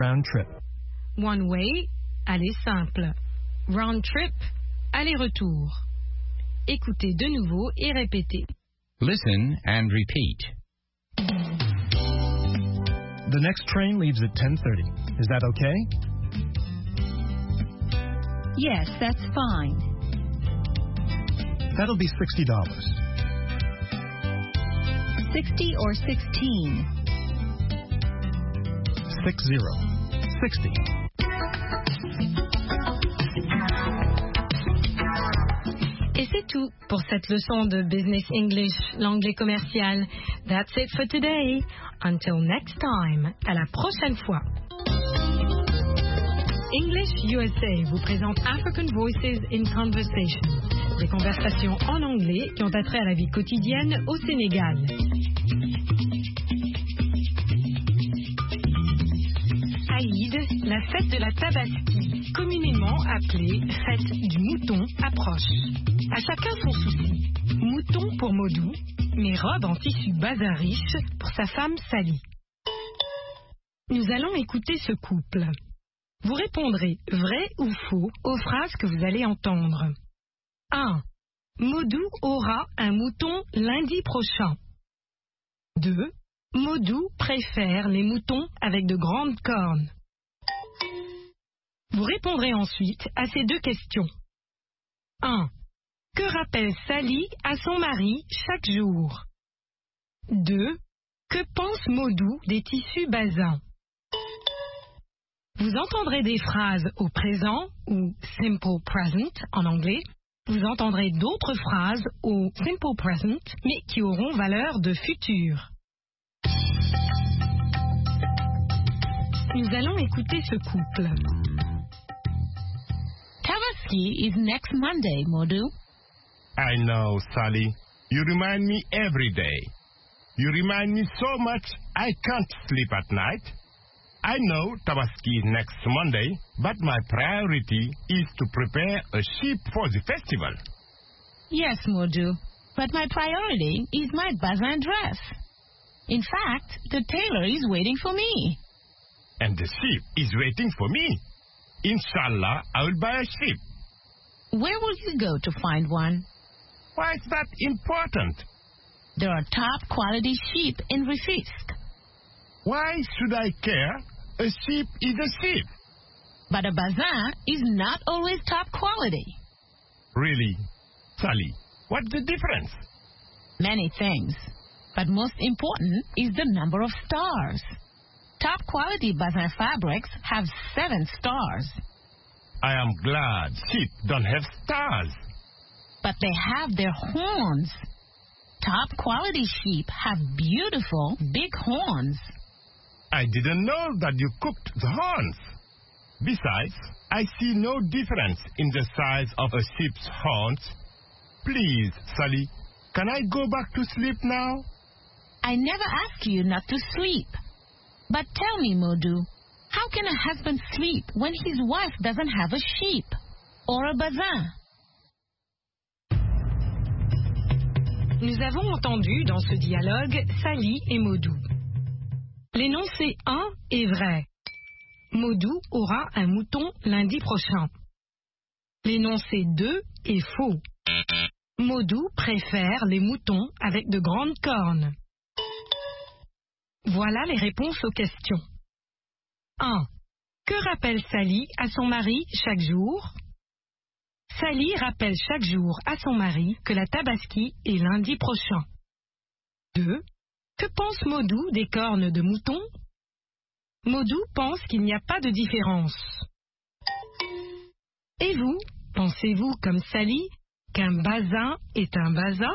round trip. One way, aller simple. Round trip, aller-retour. Écoutez de nouveau et répétez. Listen and repeat. The next train leaves at 10:30. Is that okay? Yes, that's fine. That'll be $60. 60 or 16? 60. 60. Et c'est tout pour cette leçon de Business English, l'anglais commercial. That's it for today. Until next time. À la prochaine fois. English USA vous présente African Voices in Conversation. Des conversations en anglais qui ont attrait à la vie quotidienne au Sénégal. Aïd, la fête de la Tabaski, communément appelée fête du mouton, approche. À chacun son souci. Mouton pour Modou, mais robe en tissu bazin riche pour sa femme Sally. Nous allons écouter ce couple. Vous répondrez vrai ou faux aux phrases que vous allez entendre. 1. Modou aura un mouton lundi prochain. 2. Modou préfère les moutons avec de grandes cornes. Vous répondrez ensuite à ces deux questions. 1. Que rappelle Sally à son mari chaque jour? 2. Que pense Modou des tissus bazins? Vous entendrez des phrases au présent ou simple present en anglais. Vous entendrez d'autres phrases au simple present mais qui auront valeur de futur. Nous allons écouter ce couple. Tabaski is next Monday, Modou. I know, Sally. You remind me every day. You remind me so much I can't sleep at night. I know Tabaski is next Monday, but my priority is to prepare a sheep for the festival. Yes, Modou, but my priority is my bazin dress. In fact, the tailor is waiting for me. And the sheep is waiting for me. Inshallah, I will buy a sheep. Where will you go to find one? Why is that important? There are top quality sheep in Rufisque. Why should I care? A sheep is a sheep. But a bazin is not always top quality. Really? Sally, what's the difference? Many things. But most important is the number of stars. Top quality bazin fabrics have 7 stars. I am glad sheep don't have stars. But they have their horns. Top quality sheep have beautiful big horns. I didn't know that you cooked the horns. Besides, I see no difference in the size of a sheep's horns. Please, Sally, can I go back to sleep now? I never ask you not to sleep. But tell me, Modou, how can a husband sleep when his wife doesn't have a sheep or a bazin? Nous avons entendu dans ce dialogue Sally et Modou. L'énoncé 1 est vrai. Modou aura un mouton lundi prochain. L'énoncé 2 est faux. Modou préfère les moutons avec de grandes cornes. Voilà les réponses aux questions. 1. Que rappelle Sally à son mari chaque jour? Sally rappelle chaque jour à son mari que la Tabaski est lundi prochain. 2. Que pense Modou des cornes de mouton? Modou pense qu'il n'y a pas de différence. Et vous, pensez-vous comme Sally qu'un bazin est un bazin?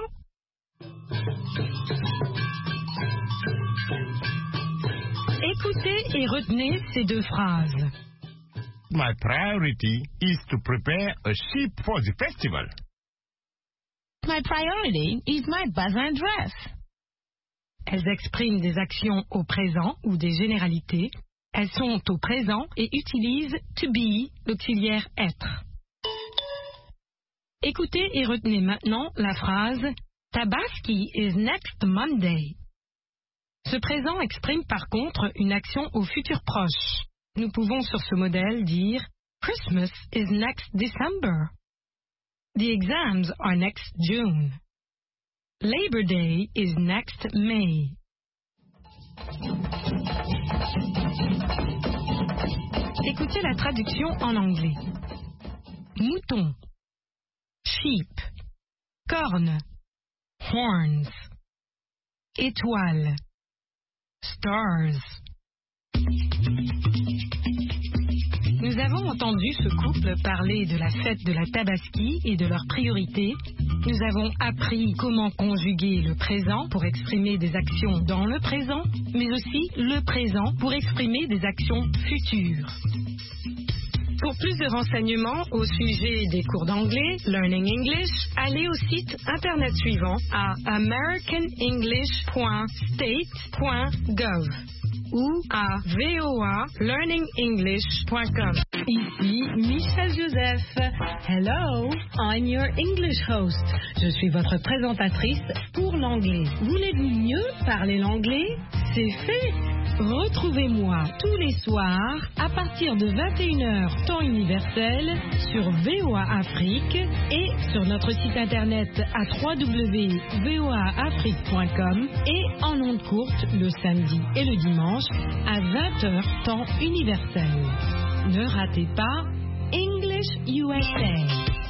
Écoutez et retenez ces deux phrases. My priority is to prepare a sheep for the festival. My priority is my bazin dress. Elles expriment des actions au présent ou des généralités. Elles sont au présent et utilisent to be, l'auxiliaire être. Écoutez et retenez maintenant la phrase Tabaski is next Monday. Ce présent exprime par contre une action au futur proche. Nous pouvons sur ce modèle dire Christmas is next December. The exams are next June. Labor Day is next May. Écoutez la traduction en anglais. Mouton, sheep, corne, horns, étoile, stars. Nous avons entendu ce couple parler de la fête de la Tabaski et de leurs priorités. Nous avons appris comment conjuguer le présent pour exprimer des actions dans le présent, mais aussi le présent pour exprimer des actions futures. Pour plus de renseignements au sujet des cours d'anglais, Learning English, allez au site internet suivant à americanenglish.state.gov ou à voalearningenglish.com. Ici Michel Joseph. Hello, I'm your English host. Je suis votre présentatrice pour l'anglais. Voulez-vous mieux parler l'anglais? C'est fait. Retrouvez-moi tous les soirs à partir de 21h temps universel sur VOA Afrique et sur notre site internet à www.voaafrique.com et en ondes courtes le samedi et le dimanche à 20h temps universel. Ne ratez pas English USA.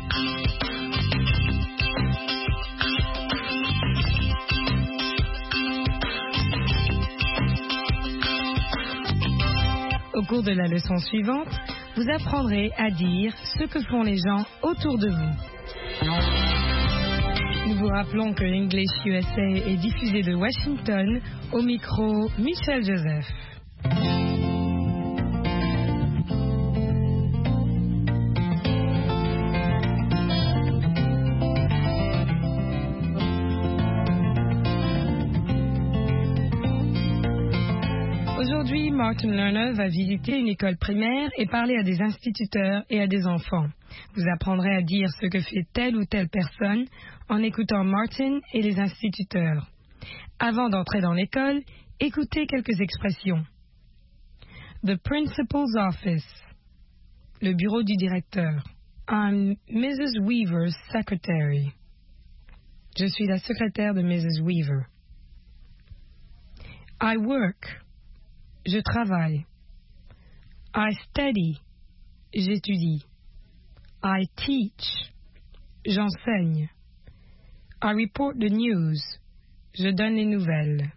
Au cours de la leçon suivante, vous apprendrez à dire ce que font les gens autour de vous. Nous vous rappelons que English USA est diffusé de Washington, au micro Michel Joseph. Aujourd'hui, Martin Lerner va visiter une école primaire et parler à des instituteurs et à des enfants. Vous apprendrez à dire ce que fait telle ou telle personne en écoutant Martin et les instituteurs. Avant d'entrer dans l'école, écoutez quelques expressions. The principal's office. Le bureau du directeur. I'm Mrs. Weaver's secretary. Je suis la secrétaire de Mrs. Weaver. I work. Je travaille. I study. J'étudie. I teach. J'enseigne. I report the news. Je donne les nouvelles.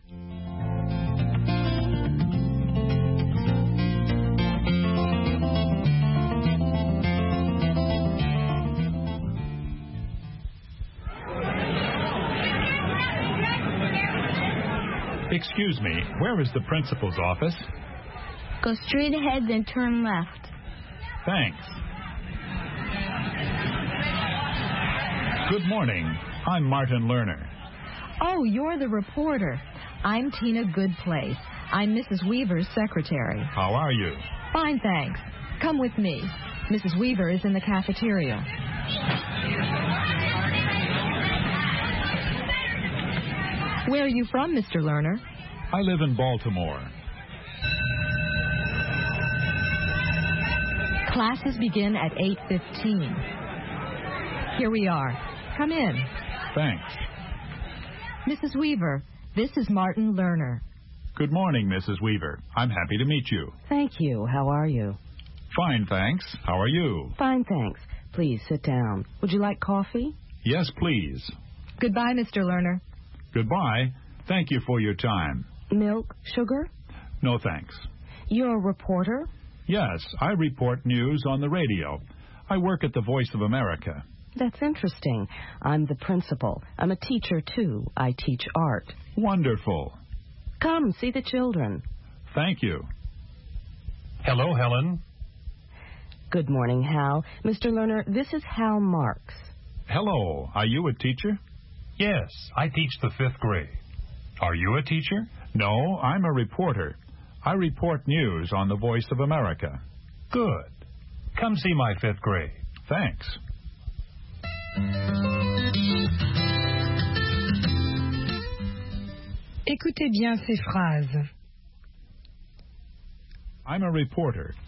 Excuse me, where is the principal's office? Go straight ahead, then turn left. Thanks. Good morning. I'm Martin Lerner. Oh, you're the reporter. I'm Tina Goodplace. I'm Mrs. Weaver's secretary. How are you? Fine, thanks. Come with me. Mrs. Weaver is in the cafeteria. Where are you from, Mr. Lerner? I live in Baltimore. Classes begin at 8:15. Here we are. Come in. Thanks. Mrs. Weaver, this is Martin Lerner. Good morning, Mrs. Weaver. I'm happy to meet you. Thank you. How are you? Fine, thanks. How are you? Fine, thanks. Please sit down. Would you like coffee? Yes, please. Goodbye, Mr. Lerner. Goodbye. Thank you for your time. Milk, sugar? No, thanks. You're a reporter? Yes, I report news on the radio. I work at the Voice of America. That's interesting. I'm the principal. I'm a teacher, too. I teach art. Wonderful. Come, see the children. Thank you. Hello, Helen. Good morning, Hal. Mr. Lerner, this is Hal Marks. Hello. Are you a teacher? Yes, I teach the 5th grade. Are you a teacher? No, I'm a reporter. I report news on the Voice of America. Good. Come see my 5th grade. Thanks. Écoutez bien ces phrases. I'm a reporter.